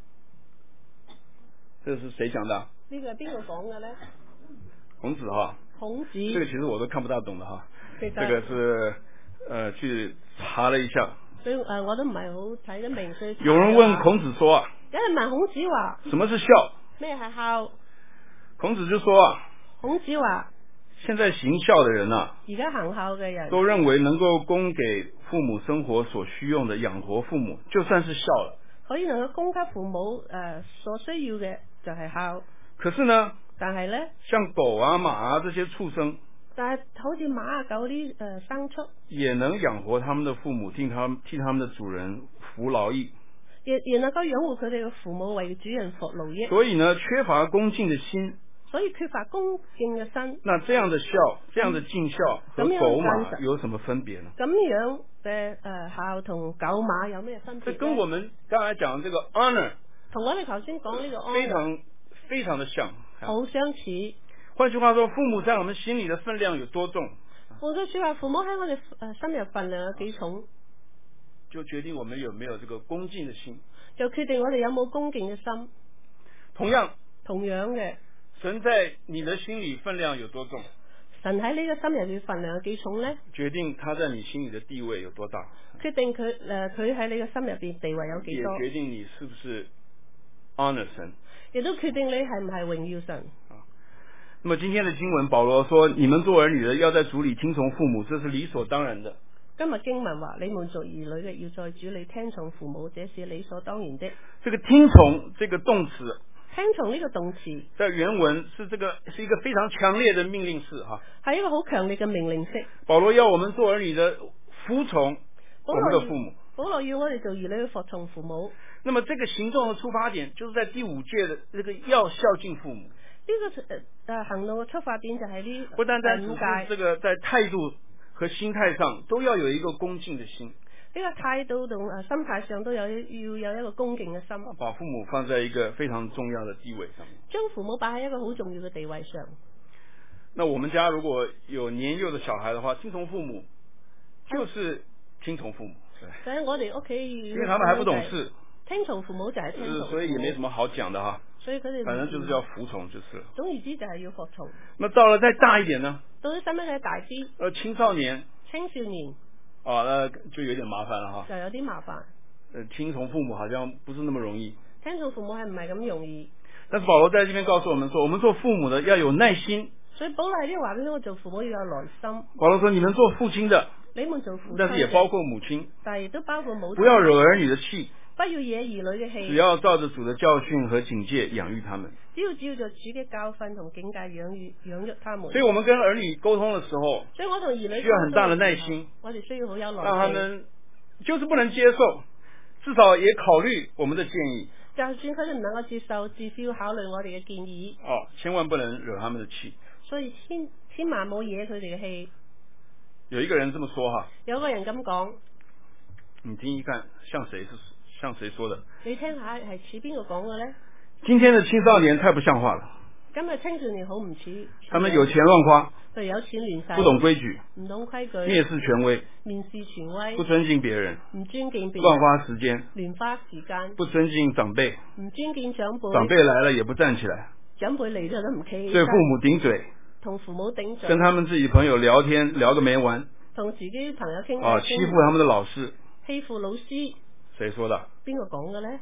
這是誰講的？ 呢個係邊個講嘅咧？ 孔子哈。 孔子。 這個其實我都看不大懂的哈。 這個是去查了一下。 所以我都唔係好睇得明。所以有人問孔子說啊。 有人問孔子話。 什麼是孝？ 咩係孝？ 孔子就說啊。 孔子話。 現在行孝的人啊， 而家行孝嘅人都認為能夠供給父母生活所需用的養活父母，就算是孝了。 可以能夠供給父母所需要嘅就係孝。 可是呢？ 但係咧， 像狗啊、馬啊這些畜生， 但係好似馬啊、狗啲牲畜， 也能養活他們的父母，替他們的主人服勞役。 也能夠養活佢哋嘅父母，為主人服勞役。 所以呢，缺乏恭敬的心。 所以缺乏恭敬嘅心。 那這樣的孝，這樣的盡孝和狗馬有什麼分別呢？ 咁樣嘅孝同狗馬有咩分別？ 這跟我們剛才講這個 honor， 同我哋頭先講呢個 honor 非常的像， 好相似。 換句話說，父母在我們心裏的分量有多重？ 換句說話，父母喺我哋心入分量有幾重， 就決定我們有沒有這個恭敬的心， 就決定我哋有冇恭敬嘅心。 同樣嘅。 神在你的心裏分量有多重？ 神喺你嘅心入邊分量有幾重呢？ 決定他在你心裏的地位有多大。 決定佢喺你嘅心入邊地位有幾多。 也決定你是不是 honor 神。 亦都決定你係唔係榮耀神。 那麼今天的經文，保羅說：你們做兒女的要在主裏聽從父母，這是理所當然的。 今日經文話：你們做兒女嘅要在主裏聽從父母，這是理所當然的。 這個聽從這個動詞。 聽從呢個動詞在原文是一個非常強烈的命令式哈， 係一個好強烈嘅命令式。 保羅要我們做兒女的服從我們的父母。 保羅要我哋做兒女去服從父母。 那麼這個行動的出發點就是在第5節的這個要孝敬父母。 呢個行動嘅出發點就係呢不單單只是這個在態度和心態上都要有一個恭敬的心。 呢個態度同心態上都要有一個恭敬嘅心， 把父母放在一個非常重要的地位上面， 將父母擺喺一個好重要嘅地位上。 那我們家如果有年幼的小孩的話，聽從父母就是聽從父母， 所以我哋屋企因為他們還不懂事， 聽從父母就係聽從父母， 所以也沒什麼好講的哈。 所以佢哋反正就是要服從就是了。 總而言之就係要服從。 那到了再大一點呢？ 到咗細蚊仔大啲， 青少年。那就有點麻煩了哈。 就有啲麻煩。 聽從父母好像不是那麼容易。 聽從父母係唔係咁容易？ 但是保羅在這邊告訴我們說，我們做父母的要有耐心。 所以保羅喺呢度話俾我做父母要有耐心。 保羅說，你們做父親的， 你們做父親， 但是也包括母親， 但係亦都包括母親。 不要惹兒女的氣。 不要惹兒女嘅氣， 只要照着主的教訓和警戒養育他們。 只要照着主嘅教訓同警戒養育他們。 所以我們跟兒女溝通的時候， 所以我同兒女需要很大的耐心。 我哋需要好有耐心， 讓他們就是不能接受，至少也考慮我們的建議。 就算佢哋唔能夠接受，至少要考慮我哋嘅建議。 千萬不能惹他們的氣。 所以千萬冇惹佢哋嘅氣。 有一個人這麼說哈， 有個人咁講， 你聽一看，像誰說的？ 你聽下係似邊個講嘅呢？ 今天的青少年太不像話了。 今日青少年好唔似。 他們有錢亂花， 對，有錢亂使， 不懂規矩， 唔懂規矩， 蔑視權威， 蔑視權威， 不尊敬別人， 唔尊敬別人， 亂花時間， 亂花時間， 不尊敬長輩， 唔尊敬長輩， 長輩來了也不站起來， 長輩嚟咗都唔企， 對父母頂嘴， 同父母頂嘴， 跟他們自己朋友聊天聊個沒完， 同自己朋友傾欺負他們的老師， 欺負老師。 誰說的？ 邊個講嘅呢？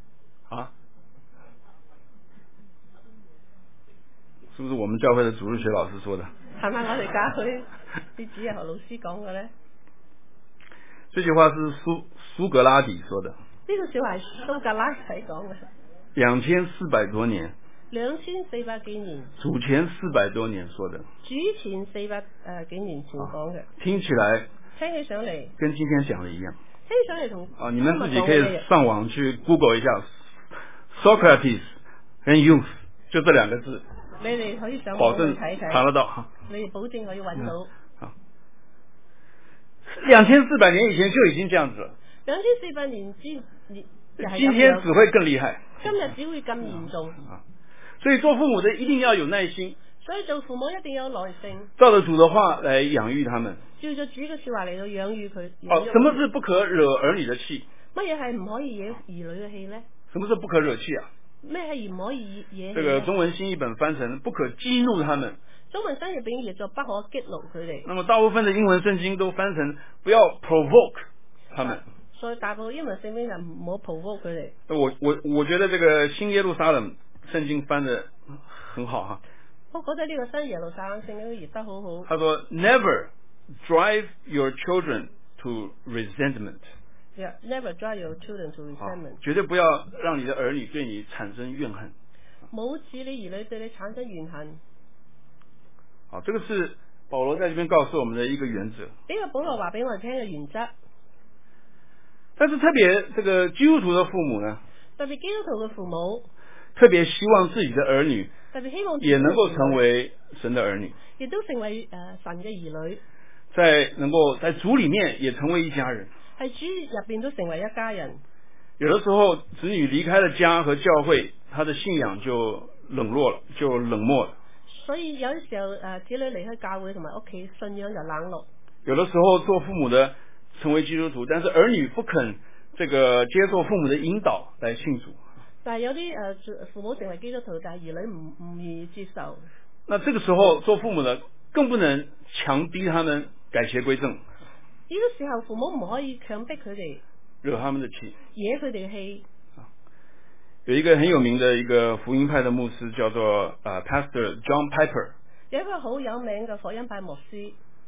是不是我們教會的主日學老師說的？ 係咪我哋教會啲主日學老師講嘅呢？ 這句話是蘇格拉底說的。 呢個小孩蘇格拉底講嘅。 2400多年。 2400幾年。 主前400多年說的。 主前400幾年前講嘅。 聽起來。 聽起上嚟。 跟今天講的一樣。 聽上嚟同。 你們自己可以上網去 Google 一下 Socrates 跟 Youth， 就這兩個字。 你哋可以上網去睇睇， 查得到。 你哋保證可以揾到。 2400年以前就已经这样子了。 2400年今天只会更厉害。 今日只會更嚴重。 所以做父母的一定要有耐心。 所以做父母一定要有耐性。 照着主的話來養育他們。 照着主嘅說話嚟到養育佢。 什麼是不可惹兒女的氣？ 乜嘢係唔可以惹兒女嘅氣呢？ 什麼是不可惹氣啊？ 咩係唔可以惹氣？ 這個中文新譯本翻成不可激怒他們。 中文新譯本譯作不可激怒佢哋。 那麼大部分的英文聖經都翻成不要 provoke 他們。 所以大部分英文聖經就唔好 provoke 佢哋。 我覺得這個新耶路撒冷聖經翻得很好哈。 我覺得呢個新耶路撒冷聖經譯得好好。 他說 Never drive your children to resentment。Never drive your children to resentment。 絕對不要讓你的兒女對你產生怨恨。 冇使你兒女對你產生怨恨。 好，這個是保羅在這邊告訴我們的一個原則。 呢個保羅話俾我哋聽嘅原則。 但是特別這個基督徒的父母呢？ 特別基督徒嘅父母。 特別希望自己的兒女。 特別希望也能夠成為神的兒女。 亦都成為神嘅兒女。 能夠在主裏面也成為一家人。 喺主入邊都成為一家人。 有的時候子女離開了家和教會，他的信仰就冷漠了，就冷漠了。 所以有啲時候子女離開教會同埋屋企，信仰就冷落。 有的時候做父母的成為基督徒，但是兒女不肯接受父母的引導來信主。 但係有啲父母成為基督徒，但係兒女唔願意接受。 那這個時候做父母的更不能強逼他們改邪歸正。 呢個時候父母唔可以強迫佢哋， 惹他們的氣， 惹佢哋嘅氣。 有一個很有名的一個福音派的牧師叫做Pastor John Piper。 有一個好有名嘅福音派牧師。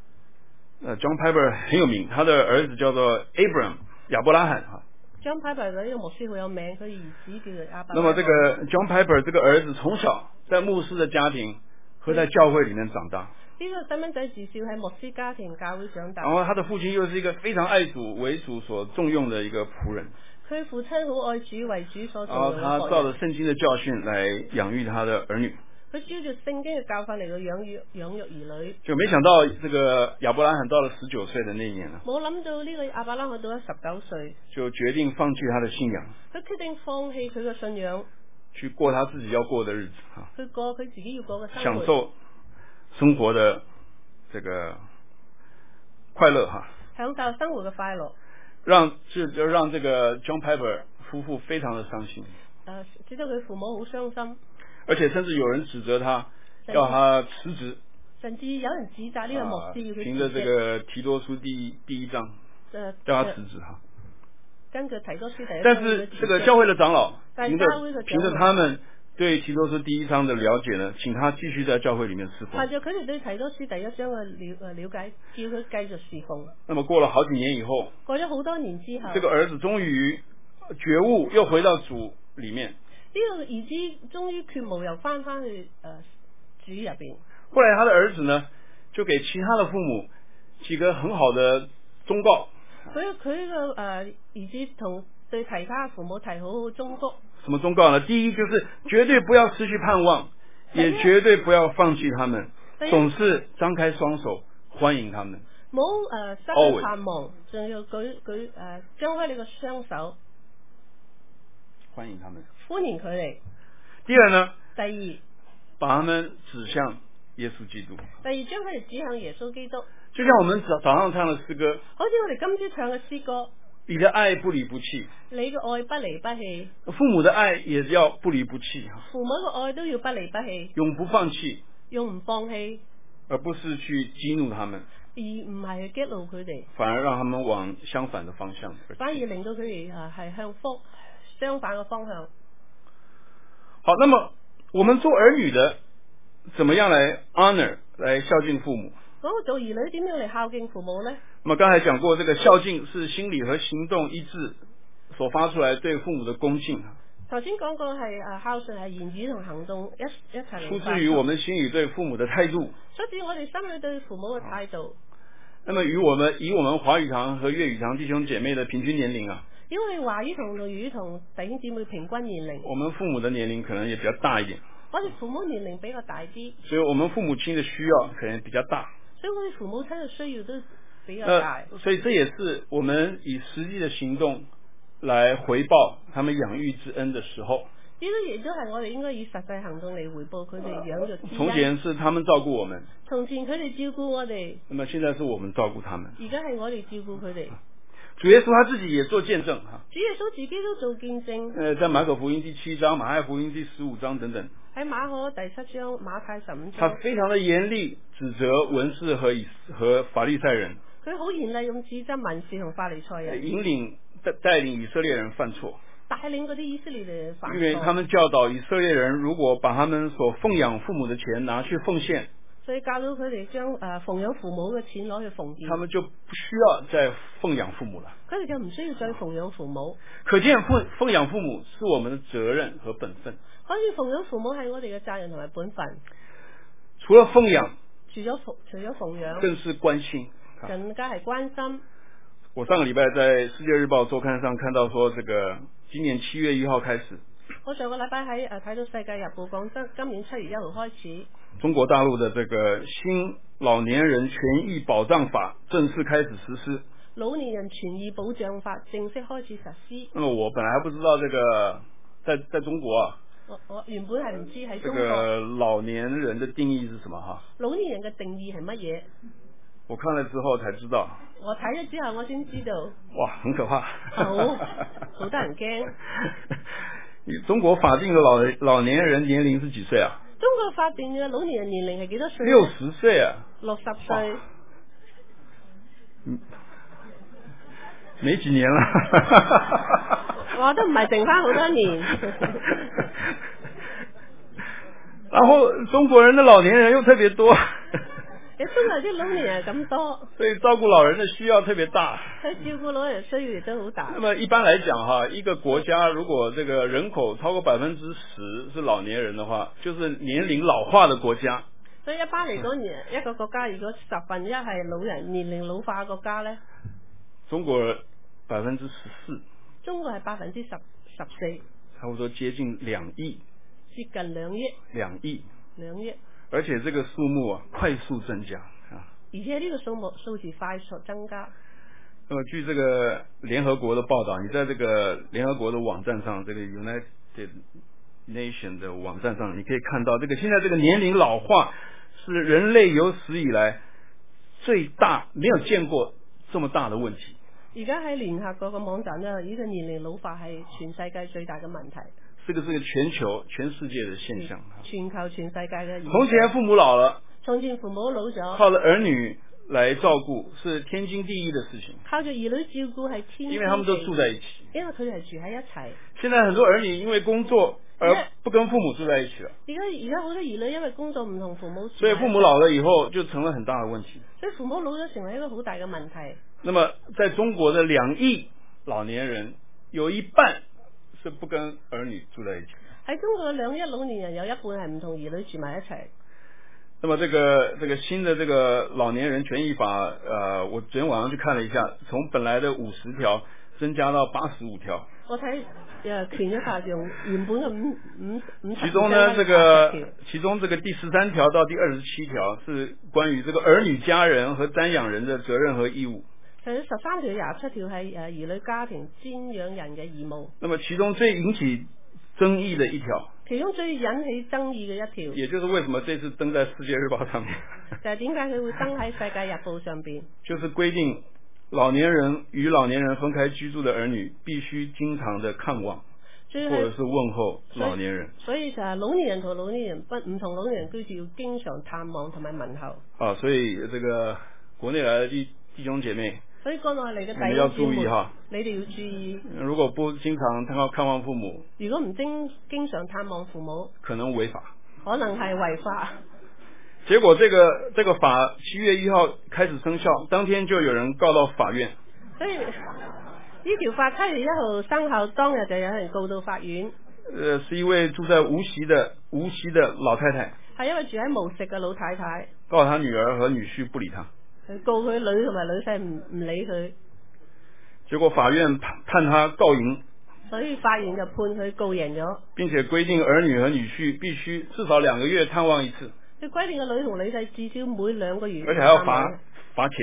John Piper 很有名，他的兒子叫做 Abraham 亞伯拉罕哈。 John Piper 呢個牧師好有名，佢兒子叫做亞伯拉罕。 那麼這個 John Piper 這個兒子從小在牧師的家庭和在教會裏面長大。 呢個細蚊仔自小喺牧師家庭教會長大。 然後他的父親又是一個非常愛主為主所重用的一個僕人。 佢父親好愛主為主所重用嘅僕人。 然後他照着聖經的教訓來養育他的兒女。 佢照住聖經嘅教訓嚟到養育兒女。 就沒想到這個亞伯拉罕到了19歲的那一年啊， 冇諗到呢個亞伯拉罕到咗19歲， 就決定放棄他的信仰。 佢決定放棄佢嘅信仰， 去過他自己要過的日子啊。 去過佢自己要過嘅生活。 享受生活的這個快樂哈。 享受生活嘅快樂。 就讓這個 John Piper 夫婦非常的傷心。 使到佢父母好傷心。 而且甚至有人指責他，要他辭職。 甚至有人指責呢個牧師要佢辭職。 憑着這個提多書第一章，叫他辭職哈。 根據提多書第一章。 但是這個教會的長老憑着他們對提多書第一章的了解呢，請他繼續在教會裏面侍奉。 憑着佢哋對提多書第一章嘅了解，叫佢繼續侍奉。 那麼過了好幾年以後， 過咗好多年之後， 這個兒子終於覺悟，又回到主裏面。 呢個兒子終於覺悟，又翻去主入邊。 後來他的兒子呢，就給其他的父母幾個很好的忠告。 佢個兒子對其他父母提好好忠告。 什麼忠告呢？第一就是絕對不要失去盼望，也絕對不要放棄他們，總是張開雙手歡迎他們。 冇失去盼望，仲要張開你個雙手歡迎他們。 歡迎佢哋。 第二呢？ 第二， 把他們指向耶穌基督。 第二，將佢哋指向耶穌基督。 就像我們早上唱的詩歌， 好似我哋今朝唱嘅詩歌， 你的愛不離不棄， 你嘅愛不離不棄。 父母的愛也要不離不棄， 父母嘅愛都要不離不棄， 永不放棄， 永唔放棄， 而不是去激怒他們， 而唔係去激怒佢哋， 反而讓他們往相反的方向， 反而令到佢哋係向相反嘅方向。 好，那麼我們做兒女的，怎麼樣來 honor 來孝敬父母？ 我做兒女點樣嚟孝敬父母呢？ 那麼剛才講過，這個孝敬是心理和行動一致所發出來對父母的恭敬。 頭先講過係孝順係言語同行動一齊。 出自於我們心裏對父母的態度。 出自我哋心裏對父母嘅態度。 那麼以我們華語堂和粵語堂弟兄姐妹的平均年齡啊， 因為華語堂同粵語堂弟兄姊妹平均年齡， 我們父母的年齡可能也比較大一點。 我哋父母年齡比較大啲， 所以我們父母親的需要可能比較大。 所以我哋父母親嘅需要都比較大。 所以這也是我們以實際的行動來回報他們養育之恩的時候。 呢個亦都係我哋應該以實際行動嚟回報佢哋養育之恩。 從前是他們照顧我們， 從前佢哋照顧我哋， 那麼現在是我們照顧他們。 而家係我哋照顧佢哋。 主耶穌他自己也做見證哈。 主耶穌自己都做見證。 在馬可福音第7章、馬太福音第15章等等。 喺馬可第7章、馬太15章。 他非常的嚴厲指責文士和法利賽人。 佢好嚴厲咁指責文士同法利賽人。 帶領以色列人犯錯。 帶領嗰啲以色列人犯錯。 因為他們教導以色列人，如果把他們所奉養父母的錢拿去奉獻。 所以教到佢哋將奉養父母嘅錢攞去奉獻， 他們就不需要再奉養父母了。 佢哋就唔需要再奉養父母。 可見奉養父母是我們的責任和本分。 可以奉養父母係我哋嘅責任同埋本分。 除了奉養， 除咗奉養， 更是關心， 更加係關心。 我上個禮拜在世界日報週刊上看到說，這個今年7月1號開始。 我上個禮拜喺睇到世界日報講真，今年7月1號開始， 中國大陸的這個新老年人權益保障法正式開始實施。 老年人權益保障法正式開始實施。 那麼我本來還不知道這個在中國啊。 我原本係唔知喺中國。 這個老年人的定義是什麼哈？ 老年人嘅定義係乜嘢？ 我看了之後才知道。 我睇咗之後我先知道。 哇，很可怕。 好得人驚。 中國法定的老年人年齡是幾歲啊？ 中國法定嘅老年人年齡係幾多歲 ？60歲啊。 60歲。 沒幾年了。 我都唔係剩翻好多年。 然後中國人的老年人又特別多。 中國啲老年人咁多， 所以照顧老人的需要特別大。 所以照顧老人需要亦都好大。 那麼一般來講哈，一個國家如果這個人口超過10%是老年人的話，就是年齡老化的國家。 所以一般嚟講，一個國家如果1/10係老人年齡老化嘅國家呢， 中國14%。 中國係14%， 差不多接近2億。 接近2億。 2億。 2億。 而且這個數目啊快速增加啊！ 而且呢個數字快速增加。 那麼據這個聯合國的報道，你在這個聯合國的網站上，這個 United Nation 的網站上，你可以看到，這個現在這個年齡老化是人類有史以來最大，沒有見過這麼大的問題。 而家喺聯合國嘅網站呢，呢個年齡老化係全世界最大嘅問題。 這個是個全世界的現象。 全世界嘅。 從前父母老了， 從前父母老咗， 靠着兒女來照顧是天經地義的事情。 靠着兒女照顧係天經地義。 因為他們都住在一起。 因為佢哋係住喺一齊。 現在很多兒女因為工作而不跟父母住在一起了。而家好多兒女因為工作唔同父母住。 所以父母老了以後就成了很大的問題。 所以父母老咗成為一個好大嘅問題。 那麼在中國的2億老年人，有一半是不跟兒女住在一起。 喺中國嘅2億老年人有一半係唔同兒女住埋一齊。 那麼這個新的這個老年人權益法，我昨天晚上去看了一下，從本來的50條增加到85條。 我睇權益法用原本嘅50 其中呢，其中這個第13條到第27條是關於這個兒女家人和瞻仰人的責任和義務。 其實13條27條係兒女家庭瞻仰人嘅義務。 那麼其中最引起爭議的一條， 其中最引起爭議嘅一條， 也就是為什麼這次登在世界日報上面， 就係點解佢會登喺世界日報上邊， 就是規定老年人與老年人分開居住的兒女必須經常的看望，或者是問候老年人。 所以就係老年人同老年人唔同老年人居住要經常探望同埋問候。 啊，所以這個國內來的弟兄姐妹， 所以國內嚟嘅弟兄姐妹， 你要注意哈， 你哋要注意。如果不經常看望父母， 如果唔經常探望父母，可能違法， 可能係違法。 結果這個法7月1號開始生效，當天就有人告到法院。 所以呢條法7月1號生效當日就有人告到法院。 是一位住在無錫的老太太， 係一位住喺無錫嘅老太太， 告他女兒和女婿不理他。 佢告佢女同埋女婿唔理佢， 結果法院判他告贏， 所以法院就判佢告贏咗， 並且規定兒女和女婿必須至少2個月探望一次。 佢規定個女同女婿至少每2個月， 而且還要罰錢。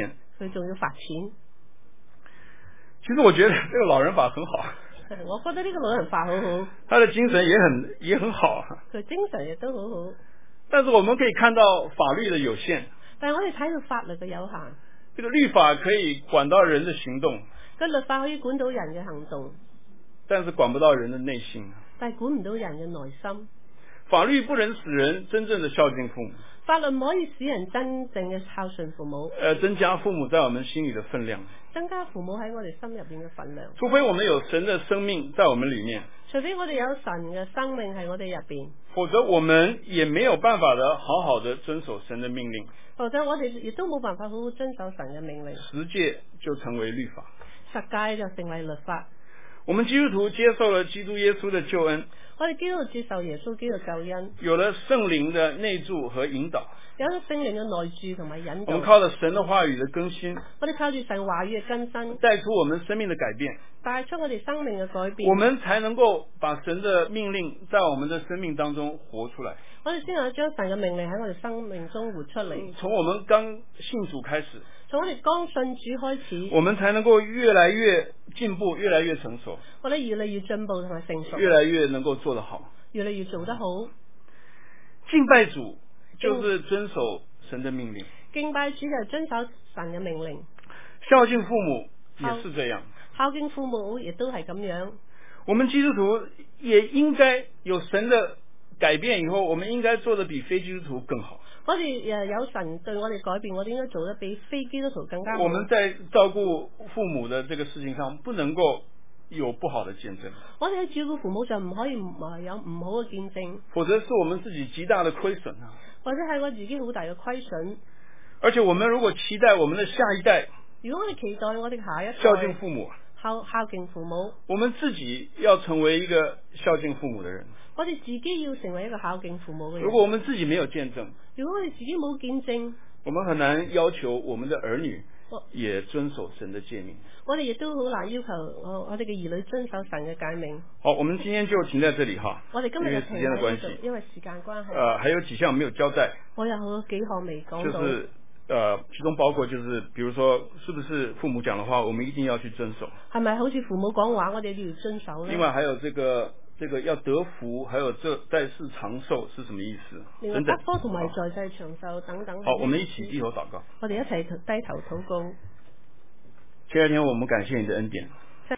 佢仲要罰錢。 其實我覺得這個老人法很好。 我覺得呢個老人法好好。 他的精神也很好。 佢精神亦都好好。 但是我們可以看到法律的有限。 但係我哋睇到法律嘅有限。 這個律法可以管到人的行動。 個律法可以管到人嘅行動。 但是管不到人的內心。 但係管唔到人嘅內心。 法律不能使人真正的孝敬父母。 法律唔可以使人真正嘅孝順父母。 增加父母在我們心裏的分量。 增加父母喺我哋心入邊嘅分量。 除非我們有神的生命在我們裏面。 除非我哋有神嘅生命喺我哋入邊。 否則我們也沒有辦法的好好的遵守神的命令。 否則我哋亦都冇辦法好好遵守神嘅命令。 十誡就成為律法。 十誡就成為律法。 我們基督徒接受了基督耶穌的救恩。 我哋基督徒接受耶穌基督救恩。 有了聖靈的內住和引導。 有咗聖靈嘅內住同埋引導。 我們靠着神的話語的更新。 我哋靠住神話語嘅更新。 帶出我們生命的改變。 帶出我哋生命嘅改變。 我們才能夠把神的命令在我們的生命當中活出來。 我哋先能夠將神嘅命令喺我哋生命中活出嚟。 從我們剛信主開始。 從我哋剛信主開始。 我們才能夠越來越進步，越來越成熟。 我哋越嚟越進步同埋成熟。 越來越能夠做得好。 越嚟越做得好。 敬拜主就是遵守神的命令。 敬拜主就係遵守神嘅命令。 孝敬父母也是這樣。 孝敬父母亦都係咁樣。 我們基督徒也應該有神的改變以後，我們應該做得比非基督徒更好。 我哋有神對我哋改變，我哋應該做得比非基督徒更加好。 我們在照顧父母的這個事情上，不能夠有不好的見證。 我哋喺照顧父母上唔可以有唔好嘅見證， 否則是我們自己極大的虧損啊！ 或者係我自己好大嘅虧損。 而且我們如果期待我們的下一代， 如果我哋期待我哋下一代孝敬父母， 孝敬父母， 我們自己要成為一個孝敬父母的人。 我哋自己要成為一個孝敬父母嘅人。 如果我們自己沒有見證， 如果我哋自己冇見證， 我們很難要求我們的兒女也遵守神的誡命。 我哋亦都好難要求我哋嘅兒女遵守神嘅誡命。 好，我們今天就停在這裡哈。 我哋今日因為時間的關係， 因為時間關係。 還有幾項沒有交代。 我有好幾項未講到。 就是其中包括就是，比如說，是不是父母講的話，我們一定要去遵守？ 係咪好似父母講話，我哋要遵守呢？ 另外還有這個要得福，還有這在世長壽是什麼意思？ 另外得福同埋在世長壽等等。 好，我們一起低頭禱告。 我哋一齊低頭禱告。 親愛的天父，我們感謝你的恩典。